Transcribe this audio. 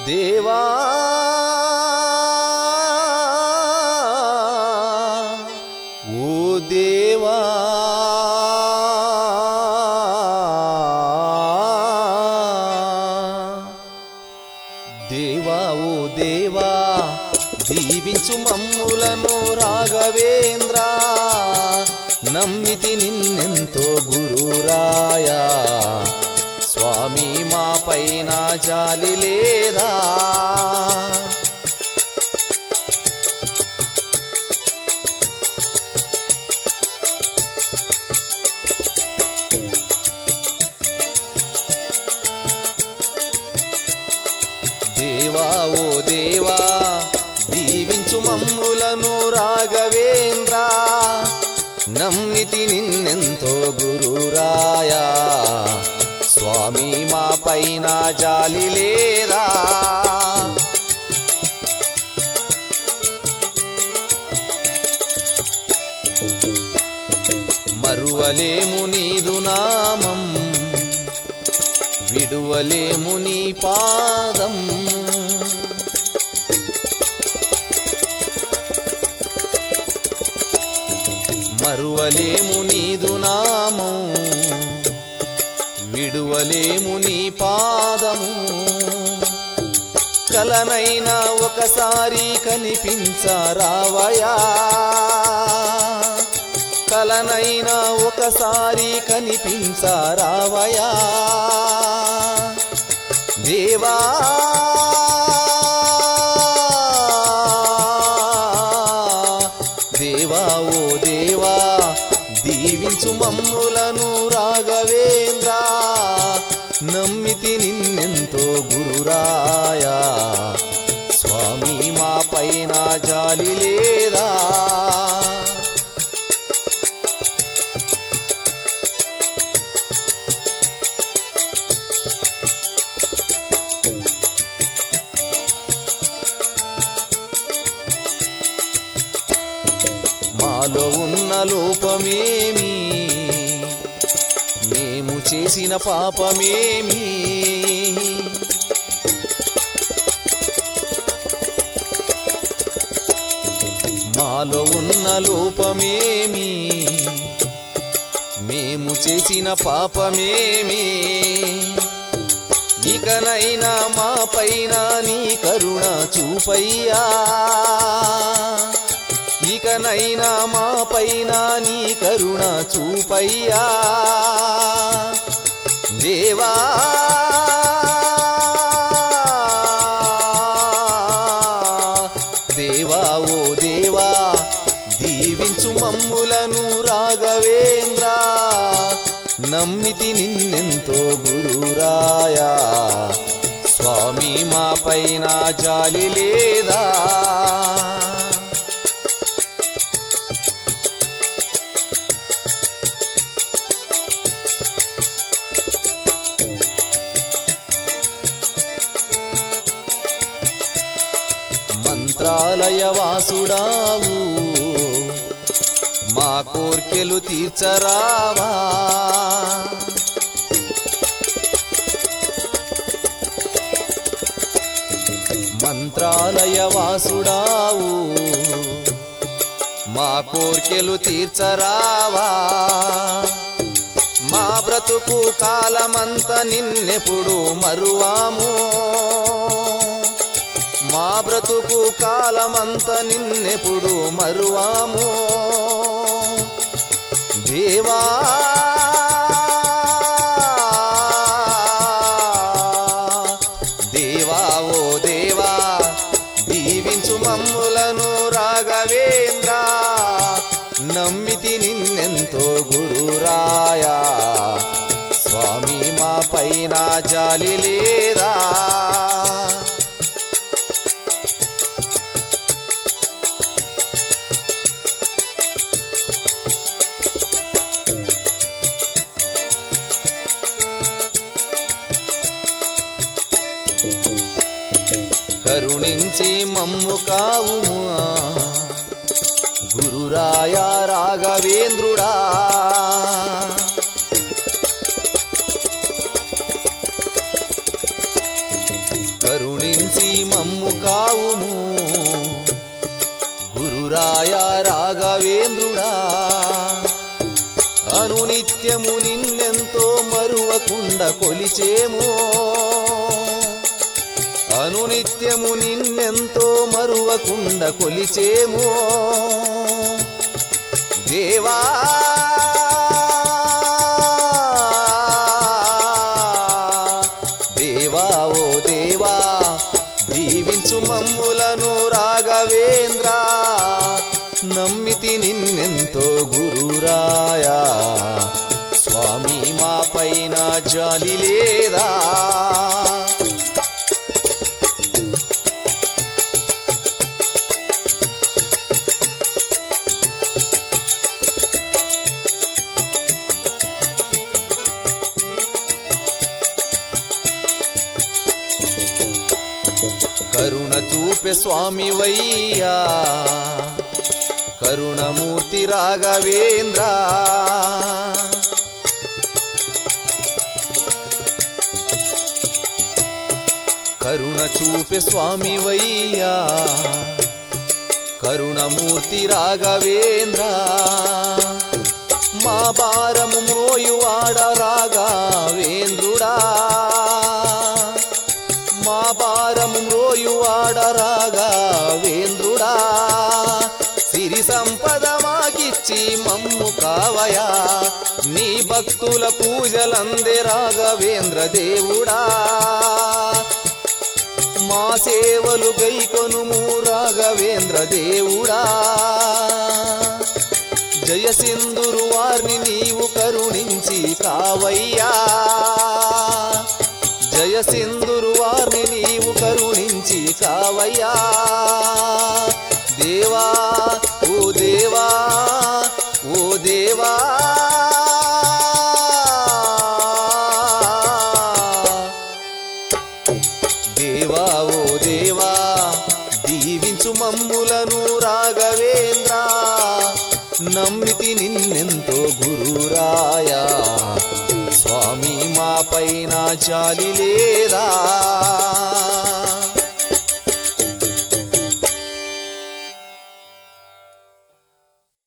దేవా ఓ దేవా దేవా ఓ దేవా దీవించు మమ్ములను రాఘవేంద్ర నమ్మితి నిన్నెంతో గురురాయా స్వామి మా పైన జాలి లేదా దేవా ఓ దేవా దీవించు మమ్ములను రాఘవేంద్ర నమ్మితి నిన్నెంతో గురురాయా స్వామి మా పైన జాలి లేదా మరువలేము నీదు నామం విడువలేము నీ పాదం మరువలేము నీదు నామం విడువలేము నీ పాదము కలనైనా ఒకసారి కనిపించరావయా కలనైనా ఒకసారి కనిపించరావయా దేవా దేవా ఓ దేవా దీవించు మమ్ములను రాఘవేంద్ర నమ్మితి నిన్నెంతో గురురాయా స్వామి మా పైన జాలి లేదా మాలో ఉన్న లోపమేమి మేము చేసిన పాపమేమి మాలో ఉన్న లోపమేమి మేము చేసిన పాపమేమి ఇకనైనా మా పైన నీ కరుణ చూపయ్యా ఇకనైనా మా పైన నీ కరుణ చూపయ్యా దేవా దేవా ఓ దేవా దీవించు మమ్ములను రాఘవేంద్ర నమ్మితి నిన్నెంతో గురురాయా స్వామి మా పైన జాలి లేదా మంత్రాలయ వాసుడావు మా కోర్కెలు తీర్చరావా మంత్రాలయ వాసుడావు మా కోర్కెలు తీర్చరావా మా బ్రతుకు కాలమంత నిన్నెప్పుడు మరువాము మా బ్రతుకు కాలమంత నిన్నెప్పుడు మరువాము దేవా దేవా ఓ దేవా దీవించు మమ్ములను రాఘవేంద్ర నమ్మితి నిన్నెంతో గురురాయా స్వామి మా పైన జాలి లేదా కరుణించి మమ్ము కావుము గురురాయా రాఘవేంద్రుడా కరుణించి రాఘవేంద్రుడా అనునిత్యము నిన్నెంతో మరువకుండా కొలిచేమో అనునిత్యము నిన్నెంతో మరువకుండా కొలిచేమో దేవా దేవా ఓ దేవా దీవించు మమ్ములను రాఘవేంద్ర నమ్మితి నిన్నెంతో గురురాయా స్వామి మా పైన జాలి లేదా కరుణ చూపే స్వామివయ్యా కరుణమూర్తి రాఘవేంద్ర కరుణ చూపే స్వామివయ్యా కరుణమూర్తి రాఘవేంద్ర మా భారము మోయువాడ రాఘవేంద్రుడా మా భారము మోయువాడ రాఘవేంద్రుడా సిరి సంపద మాకిచ్చి మమ్ము కావయా నీ భక్తుల పూజలందే రాఘవేంద్ర దేవుడా మా సేవలు గైకొనుము రాఘవేంద్ర దేవుడా జయసింధురు వారిని నీవు కరుణించి కావయ్యా జయసింధురు వారిని నీవు కరుణించి కావయ్యా దేవా ఓ దేవా ఓ దేవా దేవా ఓ దేవా దీవించు మమ్ములను రాఘవేంద్ర నమ్మితి నిన్నెంతో గురురాయా స్వామి మా పైన జాలి లేదా